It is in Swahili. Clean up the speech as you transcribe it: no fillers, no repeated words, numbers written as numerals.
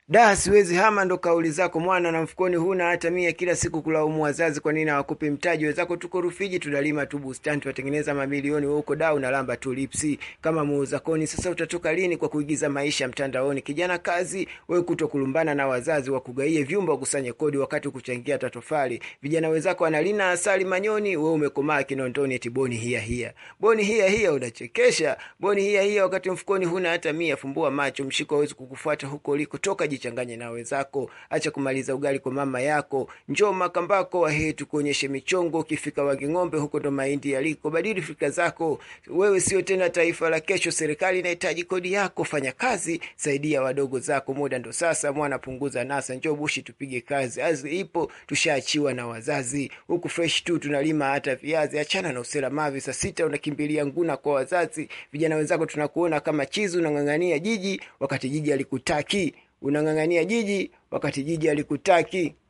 Siwezi hama ndo kauli zako mwana, na mfukoni huna hata mia, kila siku kulaumu wazazi kwa nini hawakupi mtaji. Wenzako tuko Rufiji tunalima tu bustani tuwatengeneza mamilioni, wewe uko dau na lamba tu lipsi kama muuza koni. Sasa utatoka lini kwa kuigiza maisha mtandaoni? Kijana kazi, wewe kutokulumbana na wazazi wakugaie vyumba ukusanye kodi wakati kuchangia tatofali. Vijana wenzako analina asali manyoni, wewe umekomaa Kinondoni eti boni hia. Boni hia unachekesha. Boni hia wakati mfukoni huna hata mia. Fumbua macho, mshiko hawezi kukufuata huko uliko. Toka jichanganye na wenzako, acha kumaliza ugali kwa mama yako. Njoo Makambako wahetu kuonyeshe michongo, ukifika Wanging'ombe huko ndo mahindi yaliko. Badili fikra zako, wewe sio tena taifa la kesho. Serikali inahitaji kodi yako, fanya kazi, saidia wadogo zako. Muda ndo sasa mwana, punguza nasa. Njoo Bushi tupige kazi, azi ipo tushaachiwa na wazazi. Huku fresh tu tunalima hata viazi. Achana na usela mavi, saa 6 unakimbilia nguna kwa wazazi. Vijana wenzako tunakuona kama chizu, unang'ang'ania jiji wakati jiji alikutaki. Unang'ang'ania jiji wakati jiji alikutaki.